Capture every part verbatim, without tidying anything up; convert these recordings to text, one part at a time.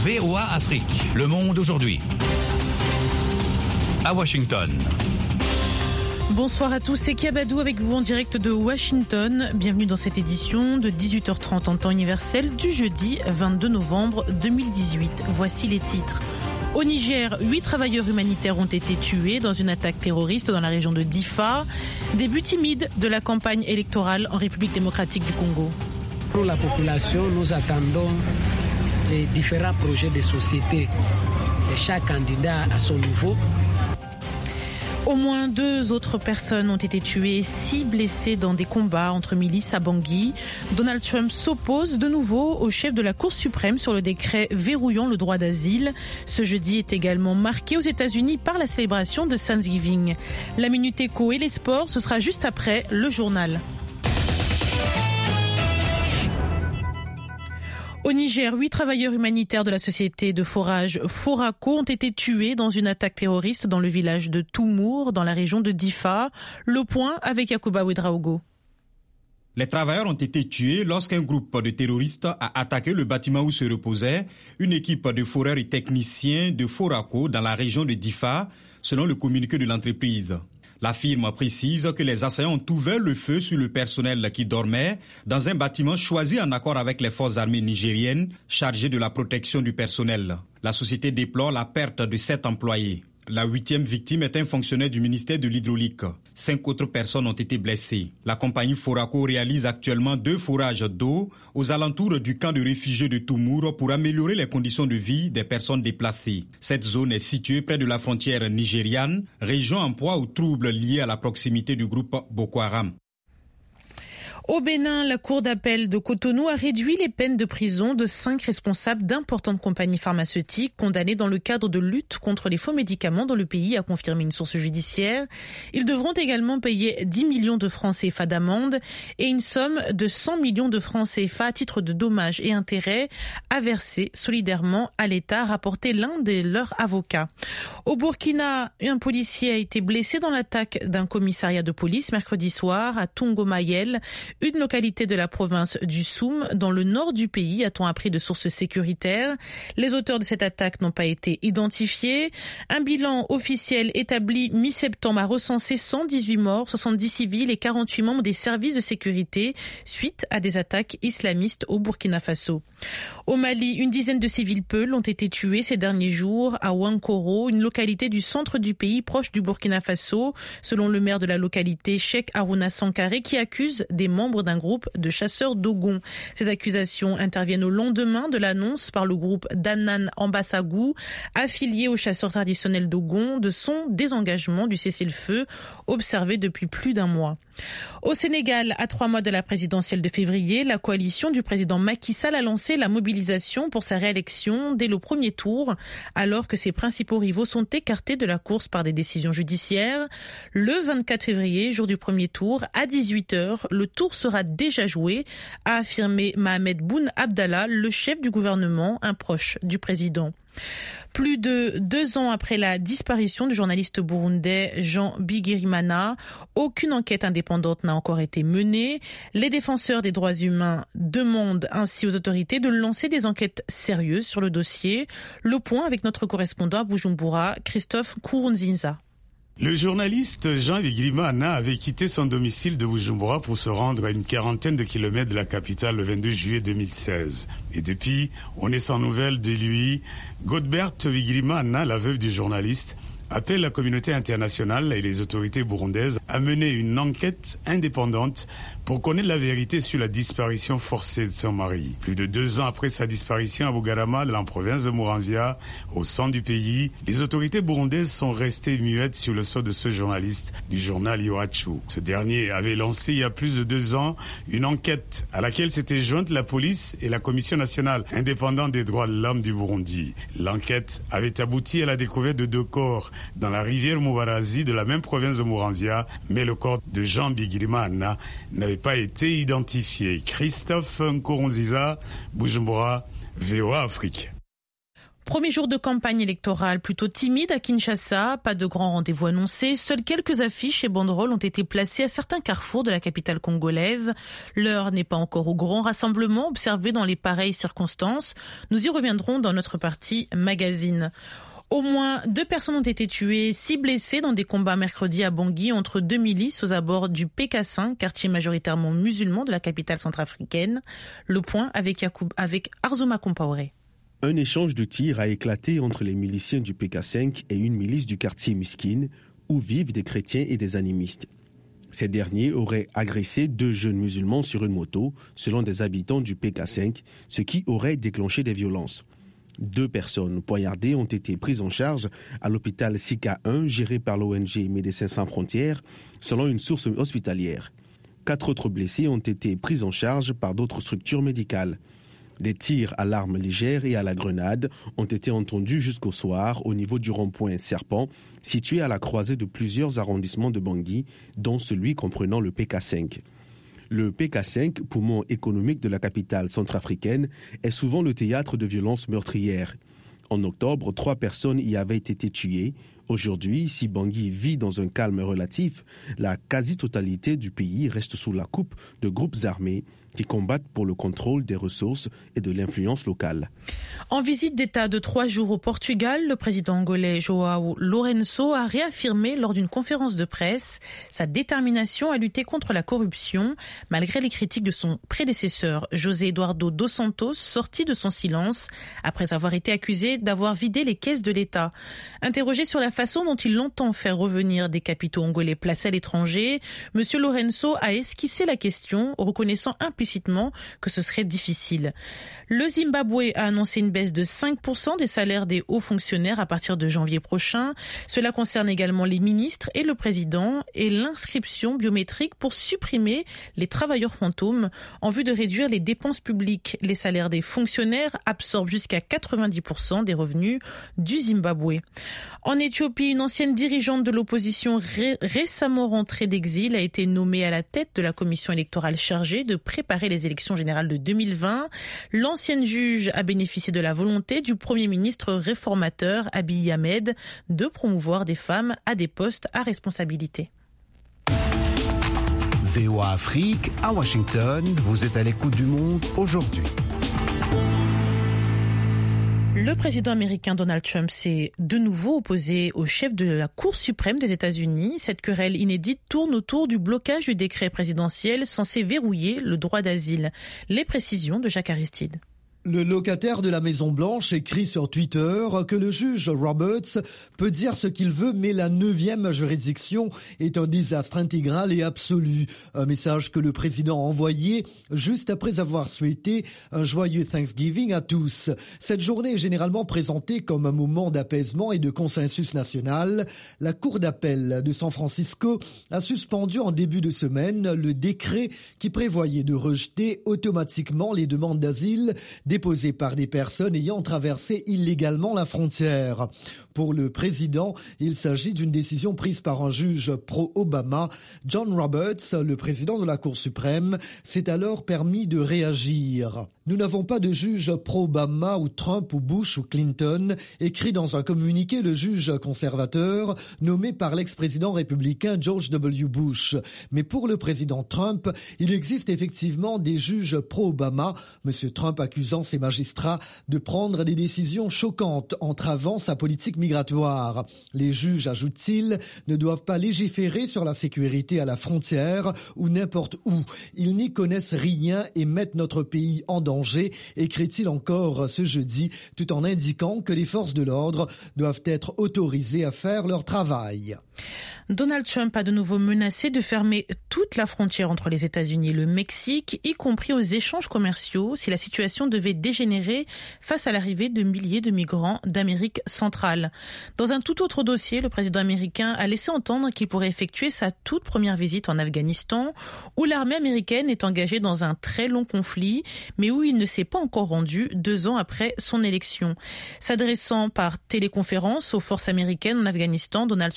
V O A Afrique, le monde aujourd'hui. À Washington. Bonsoir à tous, c'est Kiabadou avec vous en direct de Washington. Bienvenue dans cette édition de dix-huit heures trente en temps universel du jeudi vingt-deux novembre deux mille dix-huit. Voici les titres. Au Niger, huit travailleurs humanitaires ont été tués dans une attaque terroriste dans la région de Difa. Début timide de la campagne électorale en République démocratique du Congo. Pour la population, nous attendons les différents projets de société et chaque candidat à son niveau. Au moins deux autres personnes ont été tuées et six blessées dans des combats entre milices à Bangui. Donald Trump s'oppose de nouveau au chef de la Cour suprême sur le décret verrouillant le droit d'asile. Ce jeudi est également marqué aux États-Unis par la célébration de Thanksgiving. La Minute Éco et les sports, ce sera juste après le journal. Au Niger, huit travailleurs humanitaires de la société de forage Foraco ont été tués dans une attaque terroriste dans le village de Toumour, dans la région de Difa. Le point avec Yacouba Ouedraogo. Les travailleurs ont été tués lorsqu'un groupe de terroristes a attaqué le bâtiment où se reposait une équipe de foreurs et techniciens de Foraco dans la région de Difa, selon le communiqué de l'entreprise. La firme précise que les assaillants ont ouvert le feu sur le personnel qui dormait dans un bâtiment choisi en accord avec les forces armées nigériennes chargées de la protection du personnel. La société déplore la perte de sept employés. La huitième victime est un fonctionnaire du ministère de l'Hydraulique. Cinq autres personnes ont été blessées. La compagnie Foraco réalise actuellement deux forages d'eau aux alentours du camp de réfugiés de Toumour pour améliorer les conditions de vie des personnes déplacées. Cette zone est située près de la frontière nigériane, région en proie aux troubles liés à la proximité du groupe Boko Haram. Au Bénin, la Cour d'appel de Cotonou a réduit les peines de prison de cinq responsables d'importantes compagnies pharmaceutiques condamnés dans le cadre de lutte contre les faux médicaments dans le pays, a confirmé une source judiciaire. Ils devront également payer dix millions de francs C F A d'amende et une somme de cent millions de francs C F A à titre de dommages et intérêts à verser solidairement à l'État, a rapporté l'un de leurs avocats. Au Burkina, un policier a été blessé dans l'attaque d'un commissariat de police mercredi soir à Tungomayel, une localité de la province du Soum, dans le nord du pays, a-t-on appris de sources sécuritaires. Les auteurs de cette attaque n'ont pas été identifiés. Un bilan officiel établi mi-septembre a recensé cent dix-huit morts, soixante-dix civils et quarante-huit membres des services de sécurité suite à des attaques islamistes au Burkina Faso. Au Mali, une dizaine de civils peuls ont été tués ces derniers jours à Ouankoro, une localité du centre du pays proche du Burkina Faso, selon le maire de la localité, Cheikh Harouna Sankaré, qui accuse des membres d'un groupe de chasseurs Dogon. Ces accusations interviennent au lendemain de l'annonce par le groupe Danan Ambassagou, affilié aux chasseurs traditionnels Dogon, de son désengagement du cessez-le-feu observé depuis plus d'un mois. Au Sénégal, à trois mois de la présidentielle de février, la coalition du président Macky Sall a lancé la mobilisation pour sa réélection dès le premier tour, alors que ses principaux rivaux sont écartés de la course par des décisions judiciaires. Le vingt-quatre février, jour du premier tour, à dix-huit heures, le tour sera déjà joué, a affirmé Mohamed Boun Abdallah, le chef du gouvernement, un proche du président. Plus de deux ans après la disparition du journaliste burundais Jean Bigirimana, aucune enquête indépendante n'a encore été menée. Les défenseurs des droits humains demandent ainsi aux autorités de lancer des enquêtes sérieuses sur le dossier. Le point avec notre correspondant à Bujumbura, Christophe Kourounzinza. Le journaliste Jean Bigirimana avait quitté son domicile de Bujumbura pour se rendre à une quarantaine de kilomètres de la capitale le vingt-deux juillet deux mille seize. Et depuis, on est sans nouvelles de lui. Godbert Bigirimana, la veuve du journaliste, appelle la communauté internationale et les autorités burundaises à mener une enquête indépendante pour connaître la vérité sur la disparition forcée de son mari. Plus de deux ans après sa disparition à Bugarama, dans la province de Muramvya, au centre du pays, les autorités burundaises sont restées muettes sur le sort de ce journaliste du journal Iwachu. Ce dernier avait lancé il y a plus de deux ans une enquête à laquelle s'étaient jointes la police et la Commission nationale indépendante des droits de l'homme du Burundi. L'enquête avait abouti à la découverte de deux corps dans la rivière Mubarazi de la même province de Muramvya, mais le corps de Jean Bigirimana n'avait pas été identifié. Christophe Nkurunziza, Bujumbura, V O A Afrique. Premier jour de campagne électorale plutôt timide à Kinshasa, pas de grands rendez-vous annoncés, seules quelques affiches et banderoles ont été placées à certains carrefours de la capitale congolaise. L'heure n'est pas encore au grand rassemblement observé dans les pareilles circonstances. Nous y reviendrons dans notre partie magazine. Au moins deux personnes ont été tuées, six blessées dans des combats mercredi à Bangui entre deux milices aux abords du P K cinq, quartier majoritairement musulman de la capitale centrafricaine. Le point avec, Yacoub, avec Arzouma Compaoré. Un échange de tirs a éclaté entre les miliciens du P K cinq et une milice du quartier Miskine, où vivent des chrétiens et des animistes. Ces derniers auraient agressé deux jeunes musulmans sur une moto, selon des habitants du P K cinq, ce qui aurait déclenché des violences. Deux personnes poignardées ont été prises en charge à l'hôpital Sika un, géré par l'O N G Médecins sans frontières, selon une source hospitalière. Quatre autres blessés ont été pris en charge par d'autres structures médicales. Des tirs à l'arme légère et à la grenade ont été entendus jusqu'au soir au niveau du rond-point Serpent, situé à la croisée de plusieurs arrondissements de Bangui, dont celui comprenant le P K cinq. Le P K cinq, poumon économique de la capitale centrafricaine, est souvent le théâtre de violences meurtrières. En octobre, trois personnes y avaient été tuées. Aujourd'hui, si Bangui vit dans un calme relatif, la quasi-totalité du pays reste sous la coupe de groupes armés qui combattent pour le contrôle des ressources et de l'influence locale. En visite d'État de trois jours au Portugal, le président angolais João Lourenço a réaffirmé lors d'une conférence de presse sa détermination à lutter contre la corruption, malgré les critiques de son prédécesseur José Eduardo dos Santos, sorti de son silence après avoir été accusé d'avoir vidé les caisses de l'État. Interrogé sur la façon dont il entend faire revenir des capitaux angolais placés à l'étranger, M. Lourenço a esquissé la question, reconnaissant implicitement que ce serait difficile. Le Zimbabwe a annoncé une baisse de cinq pour cent des salaires des hauts fonctionnaires à partir de janvier prochain. Cela concerne également les ministres et le président, et l'inscription biométrique pour supprimer les travailleurs fantômes en vue de réduire les dépenses publiques. Les salaires des fonctionnaires absorbent jusqu'à quatre-vingt-dix pour cent des revenus du Zimbabwe. En Éthiopie, une ancienne dirigeante de l'opposition ré- récemment rentrée d'exil a été nommée à la tête de la commission électorale chargée de préparer les élections générales de deux mille vingt. L'ancienne juge a bénéficié de la volonté du Premier ministre réformateur Abiy Ahmed de promouvoir des femmes à des postes à responsabilité. V O A Afrique, à Washington, vous êtes à l'écoute du monde aujourd'hui. Le président américain Donald Trump s'est de nouveau opposé au chef de la Cour suprême des États-Unis. Cette querelle inédite tourne autour du blocage du décret présidentiel censé verrouiller le droit d'asile. Les précisions de Jacques Aristide. Le locataire de la Maison-Blanche écrit sur Twitter que le juge Roberts peut dire ce qu'il veut, mais la neuvième juridiction est un désastre intégral et absolu. Un message que le président a envoyé juste après avoir souhaité un joyeux Thanksgiving à tous. Cette journée est généralement présentée comme un moment d'apaisement et de consensus national. La Cour d'appel de San Francisco a suspendu en début de semaine le décret qui prévoyait de rejeter automatiquement les demandes d'asile déposées par des personnes ayant traversé illégalement la frontière. Pour le président, il s'agit d'une décision prise par un juge pro-Obama. John Roberts, le président de la Cour suprême, s'est alors permis de réagir. Nous n'avons pas de juge pro-Obama ou Trump ou Bush ou Clinton, écrit dans un communiqué le juge conservateur nommé par l'ex-président républicain George W. Bush. Mais pour le président Trump, il existe effectivement des juges pro-Obama, M. Trump accusant ses magistrats de prendre des décisions choquantes entravant sa politique migratoire. Les juges, ajoute-t-il, ne doivent pas légiférer sur la sécurité à la frontière ou n'importe où. Ils n'y connaissent rien et mettent notre pays en danger, écrit-il encore ce jeudi, tout en indiquant que les forces de l'ordre doivent être autorisées à faire leur travail. Donald Trump a de nouveau menacé de fermer toute la frontière entre les États-Unis et le Mexique, y compris aux échanges commerciaux, si la situation devait dégénérer face à l'arrivée de milliers de migrants d'Amérique centrale. Dans un tout autre dossier, le président américain a laissé entendre qu'il pourrait effectuer sa toute première visite en Afghanistan, où l'armée américaine est engagée dans un très long conflit, mais où il ne s'est pas encore rendu deux ans après son élection. S'adressant par téléconférence aux forces américaines en Afghanistan, Donald Trump a salué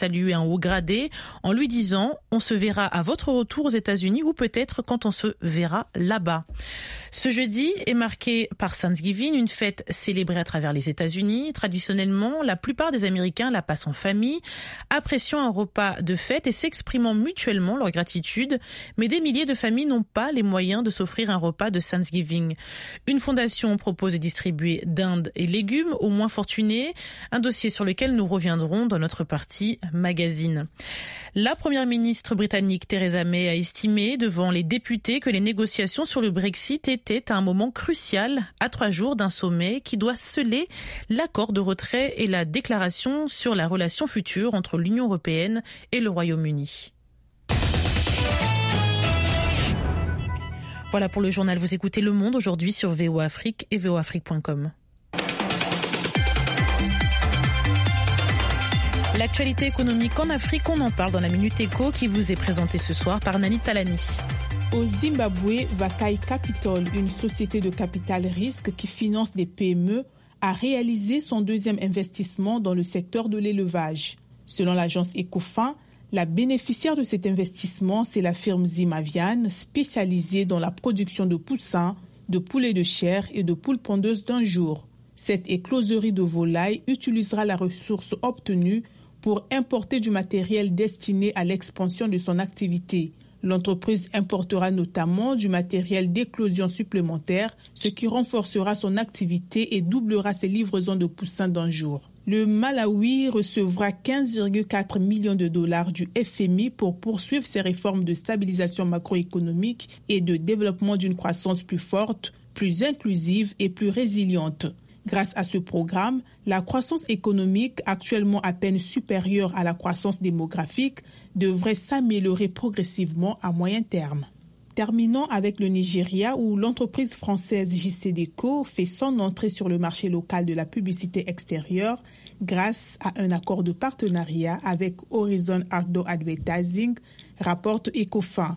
salué un haut gradé en lui disant « On se verra à votre retour aux États-Unis ou peut-être quand on se verra là-bas ». Ce jeudi est marqué par Thanksgiving, une fête célébrée à travers les États-Unis. Traditionnellement, la plupart des Américains la passent en famille, appréciant un repas de fête et s'exprimant mutuellement leur gratitude. Mais des milliers de familles n'ont pas les moyens de s'offrir un repas de Thanksgiving. Une fondation propose de distribuer dinde et légumes aux moins fortunés, un dossier sur lequel nous reviendrons dans notre partie magazine. La première ministre britannique Theresa May a estimé devant les députés que les négociations sur le Brexit étaient à un moment crucial, à trois jours d'un sommet qui doit sceller l'accord de retrait et la déclaration sur la relation future entre l'Union européenne et le Royaume-Uni. Voilà pour le journal. Vous écoutez Le Monde aujourd'hui sur V O A Afrique et V O A Afrique point com. L'actualité économique en Afrique, on en parle dans la Minute Éco qui vous est présentée ce soir par Nani Talani. Au Zimbabwe, Vakai Capital, une société de capital risque qui finance des P M E, a réalisé son deuxième investissement dans le secteur de l'élevage. Selon l'agence Ecofin, la bénéficiaire de cet investissement, c'est la firme Zimavian, spécialisée dans la production de poussins, de poulets de chair et de poules pondeuses d'un jour. Cette écloserie de volailles utilisera la ressource obtenue pour importer du matériel destiné à l'expansion de son activité. L'entreprise importera notamment du matériel d'éclosion supplémentaire, ce qui renforcera son activité et doublera ses livraisons de poussins d'un jour. Le Malawi recevra quinze virgule quatre millions de dollars du F M I pour poursuivre ses réformes de stabilisation macroéconomique et de développement d'une croissance plus forte, plus inclusive et plus résiliente. Grâce à ce programme, la croissance économique, actuellement à peine supérieure à la croissance démographique, devrait s'améliorer progressivement à moyen terme. Terminons avec le Nigeria où l'entreprise française J C Deco fait son entrée sur le marché local de la publicité extérieure grâce à un accord de partenariat avec Horizon Outdoor Advertising, rapporte Ecofin.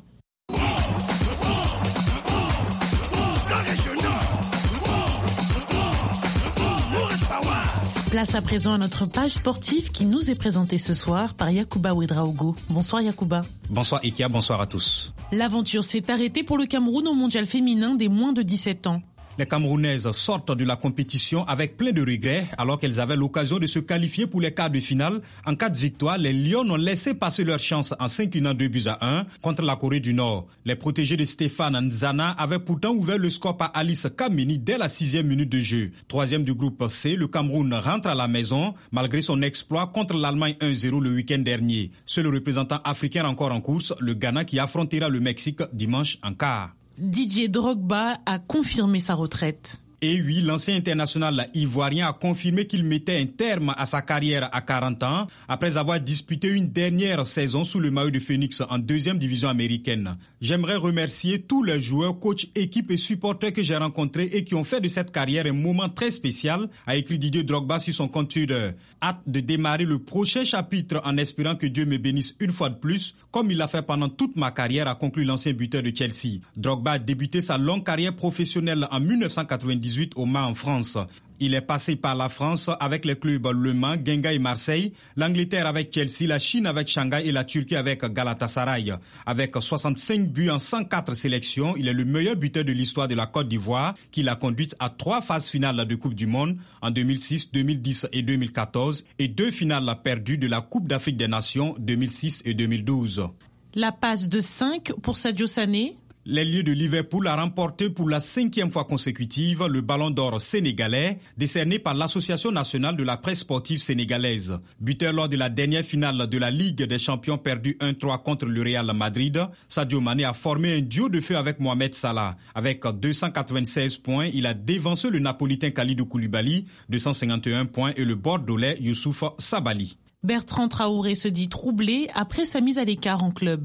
Place à présent à notre page sportive qui nous est présentée ce soir par Yacouba Ouedraogo. Bonsoir Yacouba. Bonsoir Ikia, bonsoir à tous. L'aventure s'est arrêtée pour le Cameroun au mondial féminin des moins de dix-sept ans. Les Camerounaises sortent de la compétition avec plein de regrets alors qu'elles avaient l'occasion de se qualifier pour les quarts de finale. En cas de victoire, les Lions ont laissé passer leur chance en s'inclinant deux buts à un contre la Corée du Nord. Les protégés de Stéphane Nzana avaient pourtant ouvert le score par Alice Kameni dès la sixième minute de jeu. Troisième du groupe C, le Cameroun rentre à la maison malgré son exploit contre l'Allemagne un zéro le week-end dernier. Seul représentant africain encore en course, le Ghana qui affrontera le Mexique dimanche en quart. Didier Drogba a confirmé sa retraite. Et oui, l'ancien international ivoirien a confirmé qu'il mettait un terme à sa carrière à quarante ans après avoir disputé une dernière saison sous le maillot de Phoenix en deuxième division américaine. J'aimerais remercier tous les joueurs, coachs, équipes et supporters que j'ai rencontrés et qui ont fait de cette carrière un moment très spécial, a écrit Didier Drogba sur son compte Twitter. Hâte de démarrer le prochain chapitre en espérant que Dieu me bénisse une fois de plus, comme il l'a fait pendant toute ma carrière, a conclu l'ancien buteur de Chelsea. Drogba a débuté sa longue carrière professionnelle en dix-neuf cent quatre-vingt-dix-huit au Mans en France. Il est passé par la France avec les clubs Le Mans, Guingamp et Marseille, l'Angleterre avec Chelsea, la Chine avec Shanghai et la Turquie avec Galatasaray. Avec soixante-cinq buts en cent quatre sélections, il est le meilleur buteur de l'histoire de la Côte d'Ivoire qui l'a conduite à trois phases finales de Coupe du Monde en deux mille six, deux mille dix et deux mille quatorze et deux finales perdues de la Coupe d'Afrique des Nations deux mille six et deux mille douze. La passe de cinq pour Sadio Sané. L'ailier de Liverpool a remporté pour la cinquième fois consécutive le Ballon d'Or sénégalais, décerné par l'Association nationale de la presse sportive sénégalaise. Buteur lors de la dernière finale de la Ligue des champions perdue un trois contre le Real Madrid, Sadio Mané a formé un duo de feu avec Mohamed Salah. Avec deux cent quatre-vingt-seize points, il a dévancé le Napolitain Kalidou Koulibaly, deux cent cinquante et un points, et le Bordelais Youssouf Sabali. Bertrand Traoré se dit troublé après sa mise à l'écart en club.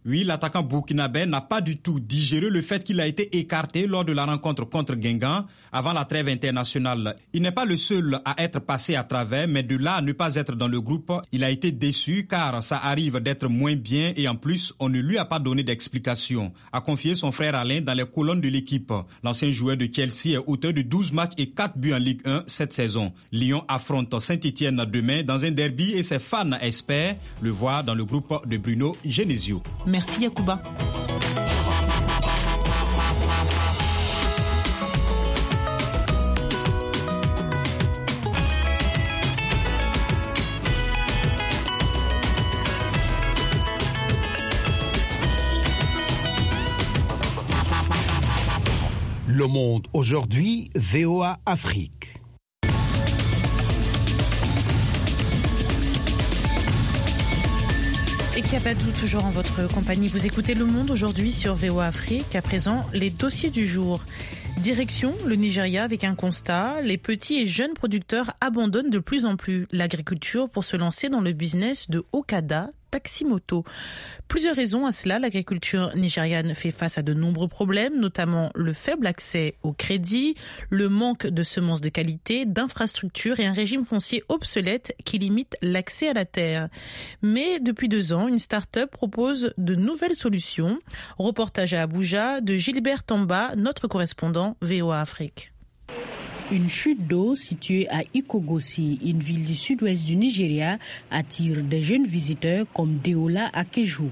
Oui, l'attaquant burkinabé n'a pas du tout digéré le fait qu'il a été écarté lors de la rencontre contre Guingamp avant la trêve internationale. Il n'est pas le seul à être passé à travers, mais de là à ne pas être dans le groupe, il a été déçu car ça arrive d'être moins bien et en plus, on ne lui a pas donné d'explication, a confié son frère Alain dans les colonnes de l'équipe. L'ancien joueur de Chelsea est auteur de douze matchs et quatre buts en Ligue un cette saison. Lyon affronte Saint-Étienne demain dans un derby et ses fans espèrent le voir dans le groupe de Bruno Genesio. Merci Yacouba. Le Monde aujourd'hui, V O A Afrique. Et Kiabatou, toujours en votre compagnie. Vous écoutez Le Monde aujourd'hui sur V O A Afrique. À présent, les dossiers du jour. Direction le Nigeria avec un constat. Les petits et jeunes producteurs abandonnent de plus en plus l'agriculture pour se lancer dans le business de Okada, taxi-moto. Plusieurs raisons à cela. L'agriculture nigériane fait face à de nombreux problèmes, notamment le faible accès au crédit, le manque de semences de qualité, d'infrastructures et un régime foncier obsolète qui limite l'accès à la terre. Mais depuis deux ans, une start-up propose de nouvelles solutions. Reportage à Abuja de Gilbert Tamba, notre correspondant V O A Afrique. Une chute d'eau située à Ikogosi, une ville du sud-ouest du Nigeria, attire des jeunes visiteurs comme Deola Akeju.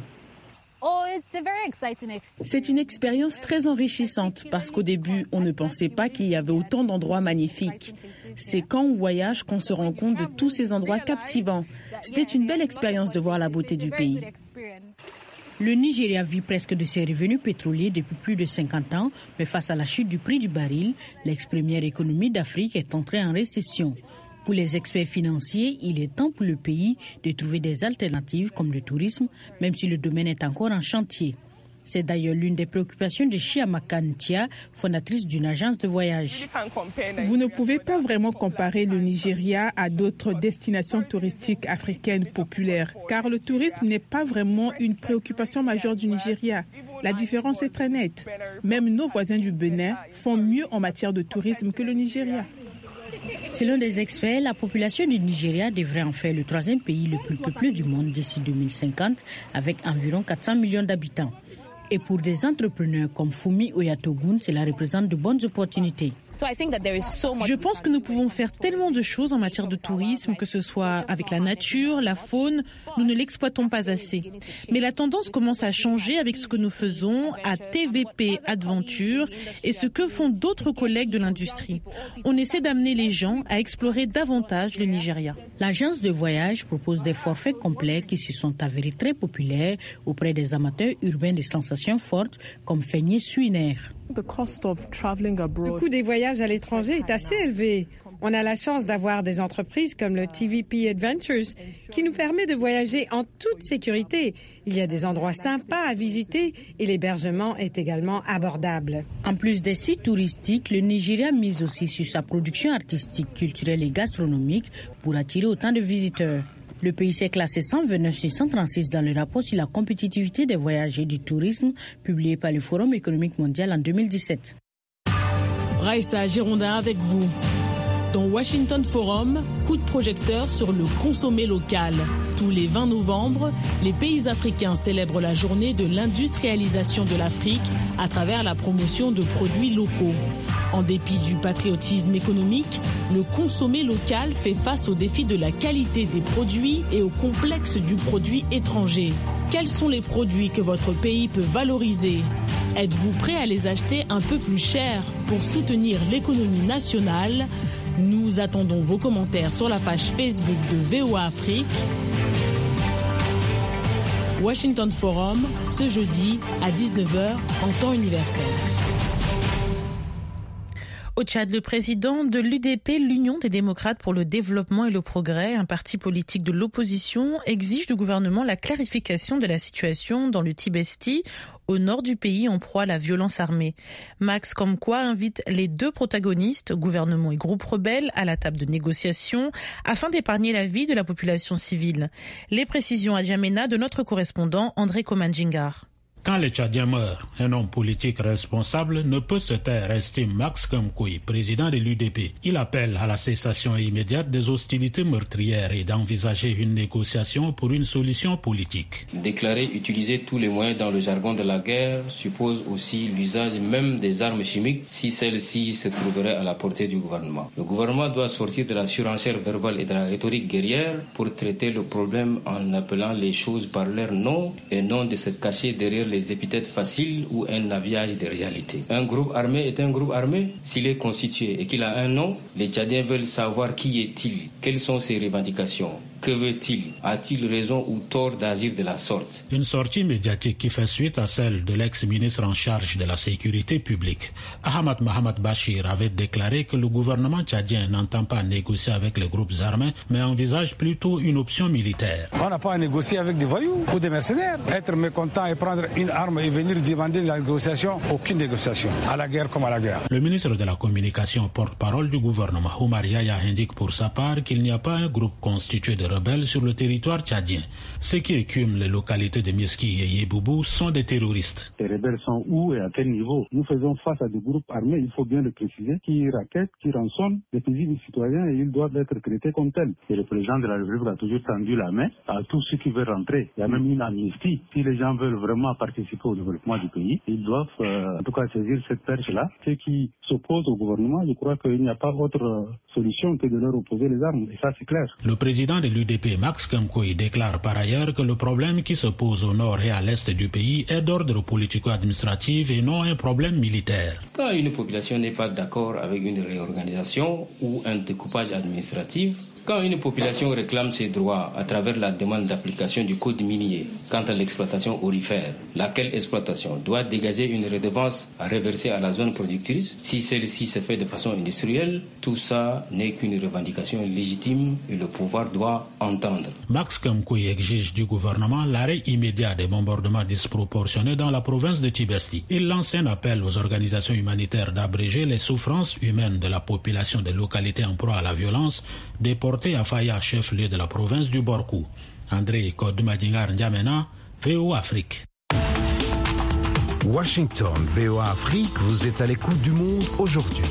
C'est une expérience très enrichissante parce qu'au début, on ne pensait pas qu'il y avait autant d'endroits magnifiques. C'est quand on voyage qu'on se rend compte de tous ces endroits captivants. C'était une belle expérience de voir la beauté du pays. Le Nigeria vit presque de ses revenus pétroliers depuis plus de cinquante ans, mais face à la chute du prix du baril, l'ex-première économie d'Afrique est entrée en récession. Pour les experts financiers, il est temps pour le pays de trouver des alternatives comme le tourisme, même si le domaine est encore en chantier. C'est d'ailleurs l'une des préoccupations de Chiamaka Ntia, fondatrice d'une agence de voyage. Vous ne pouvez pas vraiment comparer le Nigeria à d'autres destinations touristiques africaines populaires, car le tourisme n'est pas vraiment une préoccupation majeure du Nigeria. La différence est très nette. Même nos voisins du Bénin font mieux en matière de tourisme que le Nigeria. Selon des experts, la population du Nigeria devrait en faire le troisième pays le plus peuplé du monde d'ici deux mille cinquante, avec environ quatre cents millions d'habitants. Et pour des entrepreneurs comme Fumi Oyatogun, cela représente de bonnes opportunités. Je pense que nous pouvons faire tellement de choses en matière de tourisme, que ce soit avec la nature, la faune, nous ne l'exploitons pas assez. Mais la tendance commence à changer avec ce que nous faisons à T V P Adventure et ce que font d'autres collègues de l'industrie. On essaie d'amener les gens à explorer davantage le Nigeria. L'agence de voyage propose des forfaits complets qui se sont avérés très populaires auprès des amateurs urbains de sensations fortes comme Feigné Suiner. Le coût des voyages à l'étranger est assez élevé. On a la chance d'avoir des entreprises comme le T V P Adventures qui nous permet de voyager en toute sécurité. Il y a des endroits sympas à visiter et l'hébergement est également abordable. En plus des sites touristiques, le Nigeria mise aussi sur sa production artistique, culturelle et gastronomique pour attirer autant de visiteurs. Le pays s'est classé cent vingt-neuf sur cent trente-six dans le rapport sur la compétitivité des voyages et du tourisme publié par le Forum économique mondial en deux mille dix-sept. Raissa Girondin avec vous. Dans Washington Forum, coup de projecteur sur le consommé local. Tous les vingt novembre, les pays africains célèbrent la journée de l'industrialisation de l'Afrique à travers la promotion de produits locaux. En dépit du patriotisme économique, le consommé local fait face aux défis de la qualité des produits et au complexe du produit étranger. Quels sont les produits que votre pays peut valoriser ? Êtes-vous prêt à les acheter un peu plus cher pour soutenir l'économie nationale ? Nous attendons vos commentaires sur la page Facebook de V O A Afrique. Washington Forum, ce jeudi à dix-neuf heures en temps universel. Au Tchad, le président de l'U D P, l'Union des démocrates pour le développement et le progrès, un parti politique de l'opposition, exige du gouvernement la clarification de la situation dans le Tibesti, au nord du pays en proie à la violence armée. Max Kamkwa invite les deux protagonistes, gouvernement et groupe rebelle, à la table de négociation afin d'épargner la vie de la population civile. Les précisions à Djamena de notre correspondant André Komanjingar. Quand les Tchadiens meurent, un homme politique responsable ne peut se taire, estime Max Kamkoui, président de l'U D P. Il appelle à la cessation immédiate des hostilités meurtrières et d'envisager une négociation pour une solution politique. Déclarer utiliser tous les moyens dans le jargon de la guerre suppose aussi l'usage même des armes chimiques si celles-ci se trouveraient à la portée du gouvernement. Le gouvernement doit sortir de la surenchère verbale et de la rhétorique guerrière pour traiter le problème en appelant les choses par leur nom et non de se cacher derrière les épithètes faciles ou un habillage de réalité. Un groupe armé est un groupe armé. S'il est constitué et qu'il a un nom, les Tchadiens veulent savoir qui est-il, quelles sont ses revendications. Que veut-il? A-t-il raison ou tort d'agir de la sorte? Une sortie médiatique qui fait suite à celle de l'ex-ministre en charge de la sécurité publique. Ahmad Mohamed Bachir avait déclaré que le gouvernement tchadien n'entend pas négocier avec les groupes armés, mais envisage plutôt une option militaire. On n'a pas à négocier avec des voyous ou des mercenaires. Être mécontent et prendre une arme et venir demander la négociation, aucune négociation. À la guerre comme à la guerre. Le ministre de la Communication, porte-parole du gouvernement, Oumar Yaya, indique pour sa part qu'il n'y a pas un groupe constitué de rebelles sur le territoire tchadien. Ceux qui écument les localités de Miski et Yeboubou sont des terroristes. Les rebelles sont où et à quel niveau? Nous faisons face à des groupes armés, il faut bien le préciser, qui raquettent, qui rançonnent les paisibles citoyens et ils doivent être traités comme tels. Et le président de la République a toujours tendu la main à tous ceux qui veulent rentrer. Il y a même une amnistie. Si les gens veulent vraiment participer au développement du pays, ils doivent euh, en tout cas saisir cette perche-là. Ceux qui s'opposent au gouvernement, je crois qu'il n'y a pas autre euh, solution que de leur opposer les armes. Et ça, c'est clair. Le président de l'U D P, Max Kamkoui, déclare par ailleurs que le problème qui se pose au nord et à l'est du pays est d'ordre politico-administratif et non un problème militaire. Quand une population n'est pas d'accord avec une réorganisation ou un découpage administratif, quand une population réclame ses droits à travers la demande d'application du code minier quant à l'exploitation aurifère, laquelle exploitation doit dégager une redevance à reverser à la zone productrice, si celle-ci se fait de façon industrielle, tout ça n'est qu'une revendication légitime et le pouvoir doit entendre. Max Kamkoui exige du gouvernement l'arrêt immédiat des bombardements disproportionnés dans la province de Tibesti. Il lance un appel aux organisations humanitaires d'abréger les souffrances humaines de la population des localités en proie à la violence, déportée à Faya, chef-lieu de la province du Borkou. André Kodumadingar N'Djamena, V O Afrique. Washington, V O Afrique, vous êtes à l'écoute du monde aujourd'hui.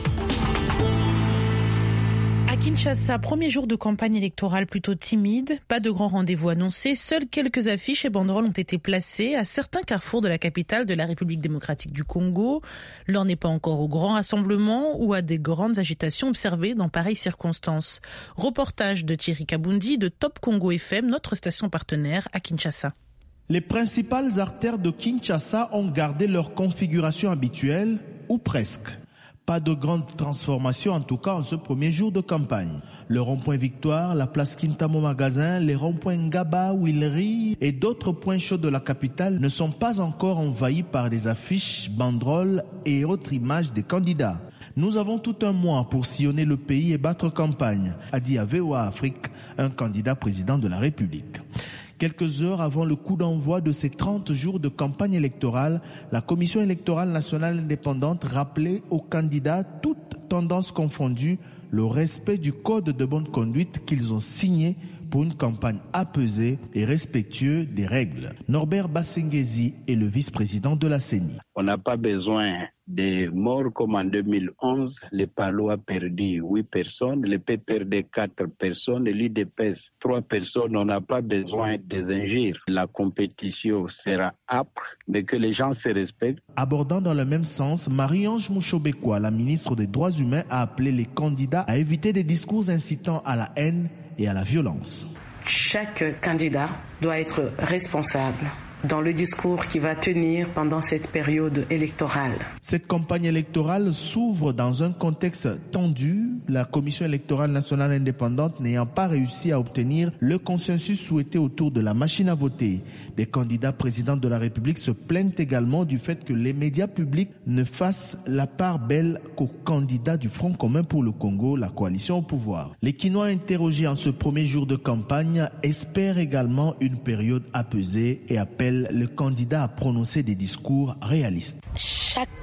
À Kinshasa, premier jour de campagne électorale plutôt timide, pas de grands rendez-vous annoncés, seules quelques affiches et banderoles ont été placées à certains carrefours de la capitale de la République démocratique du Congo. L'heure n'est pas encore au grand rassemblement ou à des grandes agitations observées dans pareilles circonstances. Reportage de Thierry Kabundi de Top Congo F M, notre station partenaire à Kinshasa. Les principales artères de Kinshasa ont gardé leur configuration habituelle, ou presque. Pas de grande transformation en tout cas en ce premier jour de campagne. Le rond-point Victoire, la place Kintamo Magasin, les ronds-points Ngaba, Willery et d'autres points chauds de la capitale ne sont pas encore envahis par des affiches, banderoles et autres images des candidats. Nous avons tout un mois pour sillonner le pays et battre campagne, a dit à V O A Afrique un candidat président de la République. Quelques heures avant le coup d'envoi de ces trente jours de campagne électorale, la Commission électorale nationale indépendante rappelait aux candidats, toutes tendances confondues, le respect du code de bonne conduite qu'ils ont signé pour une campagne apaisée et respectueuse des règles. Norbert Bassengezi est le vice-président de la C E N I. On n'a pas besoin de morts comme en deux mille onze. Le Palo a perdu huit personnes, le P P R D quatre personnes, l'U D P S trois personnes. On n'a pas besoin des injures. La compétition sera âpre, mais que les gens se respectent. Abordant dans le même sens, Marie-Ange Mouchobekwa, la ministre des Droits humains, a appelé les candidats à éviter des discours incitant à la haine et à la violence. Chaque candidat doit être responsable dans le discours qu'il va tenir pendant cette période électorale. Cette campagne électorale s'ouvre dans un contexte tendu, la Commission électorale nationale indépendante n'ayant pas réussi à obtenir le consensus souhaité autour de la machine à voter. Les candidats présidents de la République se plaignent également du fait que les médias publics ne fassent la part belle qu'aux candidats du Front commun pour le Congo, la coalition au pouvoir. Les Kinois interrogés en ce premier jour de campagne espèrent également une période apaisée et appellent le candidat à prononcer des discours réalistes. Chaque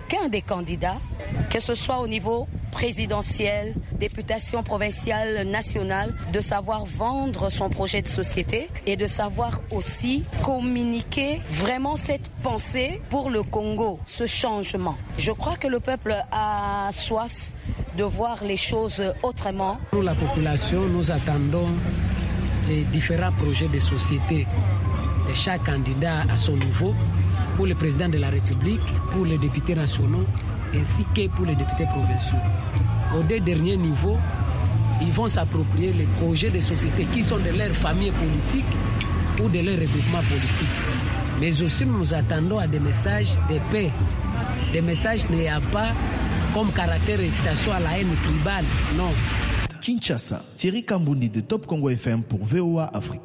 aucun des candidats, que ce soit au niveau présidentiel, députation provinciale, nationale, de savoir vendre son projet de société et de savoir aussi communiquer vraiment cette pensée pour le Congo, ce changement. Je crois que le peuple a soif de voir les choses autrement. Pour la population, nous attendons les différents projets de société de chaque candidat à son niveau, pour le président de la République, pour les députés nationaux, ainsi que pour les députés provinciaux. Aux deux derniers niveaux, ils vont s'approprier les projets de société qui sont de leur famille politique ou de leur regroupement politique. Mais aussi, nous attendons à des messages de paix. Des messages n'y a pas comme caractère incitation à la haine tribale, non. Kinshasa, Thierry Kambundi de Top Congo F M pour V O A Afrique.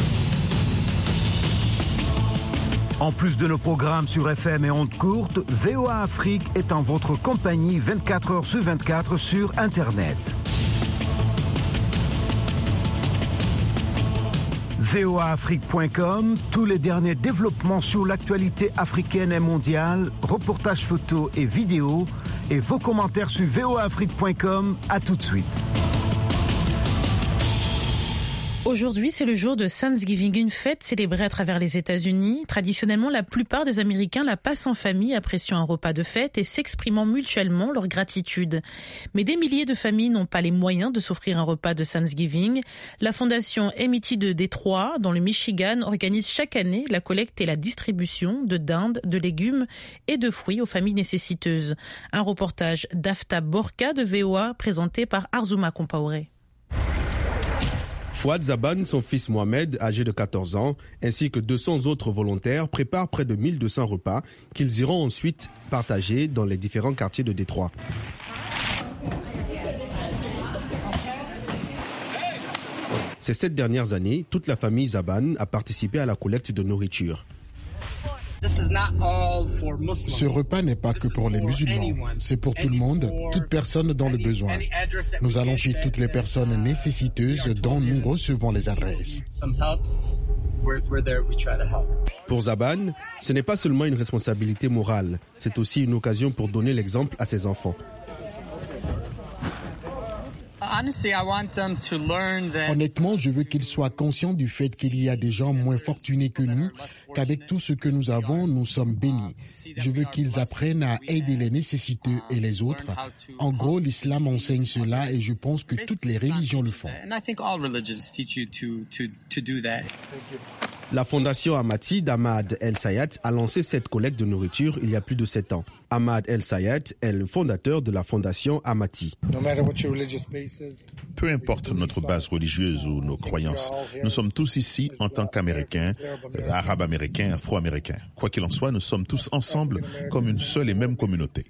En plus de nos programmes sur F M et ondes courtes, V O A Afrique est en votre compagnie vingt-quatre heures sur vingt-quatre sur Internet. V O A Afrique point com, tous les derniers développements sur l'actualité africaine et mondiale, reportages photos et vidéos, et vos commentaires sur V O A Afrique point com. À tout de suite. Aujourd'hui, c'est le jour de Thanksgiving, une fête célébrée à travers les États-Unis. Traditionnellement, la plupart des Américains la passent en famille, appréciant un repas de fête et s'exprimant mutuellement leur gratitude. Mais des milliers de familles n'ont pas les moyens de s'offrir un repas de Thanksgiving. La fondation Amity de Détroit, dans le Michigan, organise chaque année la collecte et la distribution de dindes, de légumes et de fruits aux familles nécessiteuses. Un reportage d'Afta Borka de V O A présenté par Arzuma Compaoré. Fouad Zaban, son fils Mohamed, âgé de quatorze ans, ainsi que deux cents autres volontaires préparent près de mille deux cents repas qu'ils iront ensuite partager dans les différents quartiers de Détroit. Ces sept dernières années, toute la famille Zaban a participé à la collecte de nourriture. Ce repas n'est pas que pour les musulmans, c'est pour tout le monde, toute personne dans le besoin. Nous allons chez toutes les personnes nécessiteuses dont nous recevons les adresses. Pour Zaban, ce n'est pas seulement une responsabilité morale, c'est aussi une occasion pour donner l'exemple à ses enfants. Honnêtement, je veux qu'ils soient conscients du fait qu'il y a des gens moins fortunés que nous, qu'avec tout ce que nous avons, nous sommes bénis. Je veux qu'ils apprennent à aider les nécessiteux et les autres. En gros, l'islam enseigne cela et je pense que toutes les religions le font. La fondation Amati d'Ahmad El Sayat a lancé cette collecte de nourriture il y a plus de sept ans. Ahmad El Sayat est le fondateur de la fondation Amati. Peu importe notre base religieuse ou nos croyances, nous sommes tous ici en tant qu'Américains, euh, Arabes américains, Afro-américains. Quoi qu'il en soit, nous sommes tous ensemble comme une seule et même communauté.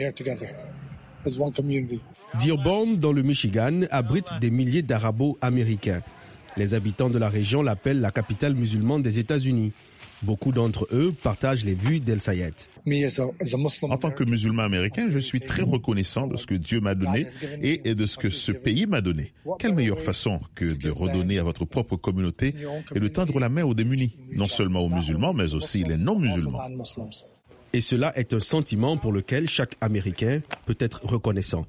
Dearborn, dans le Michigan, abrite des milliers d'Arabo-américains. Les habitants de la région l'appellent la capitale musulmane des États-Unis. Beaucoup d'entre eux partagent les vues d'El Sayed. En tant que musulman américain, je suis très reconnaissant de ce que Dieu m'a donné et de ce que ce pays m'a donné. Quelle meilleure façon que de redonner à votre propre communauté et de tendre la main aux démunis, non seulement aux musulmans, mais aussi les non-musulmans. Et cela est un sentiment pour lequel chaque Américain peut être reconnaissant.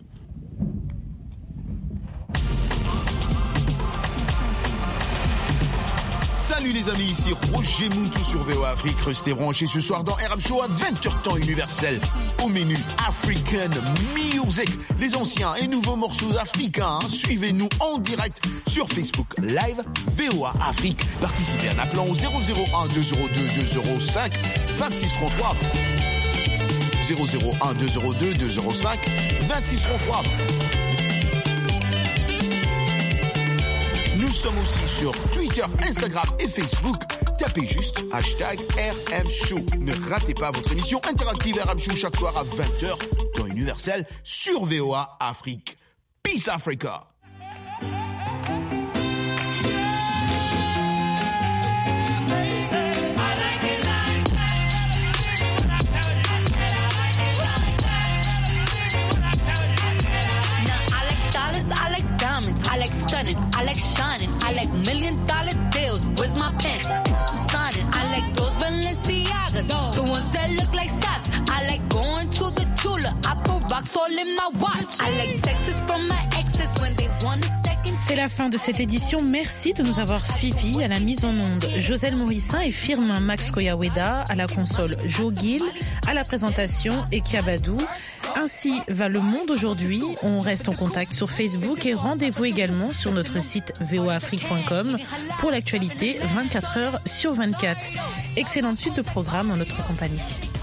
Salut les amis, ici Roger Muntu sur V O A Afrique. Restez branchés ce soir dans R M Show à vingt heures temps universel. Au menu African Music, les anciens et nouveaux morceaux africains. Suivez-nous en direct sur Facebook Live V O A Afrique. Participez en appelant au zéro zéro un deux zéro deux deux zéro cinq vingt-six trente-trois. zéro zéro un deux zéro deux deux zéro cinq vingt-six trente-trois. Nous sommes aussi sur Twitter, Instagram et Facebook. Tapez juste hashtag R M Show. Ne ratez pas votre émission interactive R M Show chaque soir à vingt heures dans Universel sur V O A Afrique. Peace Africa. I like stunning, I like shining, I like million dollar deals. Where's my pen? I'm signing. honest. I like those Balenciagas, the ones that look like socks. I like going to the Tula. I put rocks all in my watch. I like texts from my exes when they want a second. C'est la fin de cette édition. Merci de nous avoir suivis. À la mise en onde, Joselle Morissin et Firmin Max Koyaweda. À la console, Joe Gill. À la présentation, Ekia Badou. Ainsi va le monde aujourd'hui. On reste en contact sur Facebook et rendez-vous également sur notre site v o a afrique point com pour l'actualité vingt-quatre heures sur vingt-quatre. Excellente suite de programme en notre compagnie.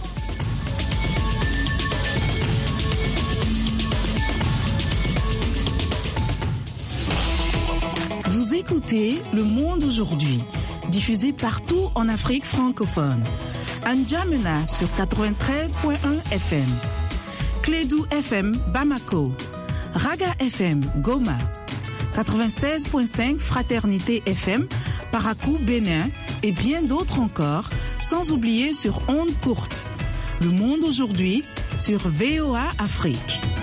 Vous écoutez Le Monde aujourd'hui, diffusé partout en Afrique francophone. N'Djamena sur quatre-vingt-treize point un F M. Clédou F M Bamako, Raga F M Goma, quatre-vingt-seize point cinq Fraternité F M Parakou Bénin et bien d'autres encore, sans oublier sur ondes courtes. Le Monde aujourd'hui sur V O A Afrique.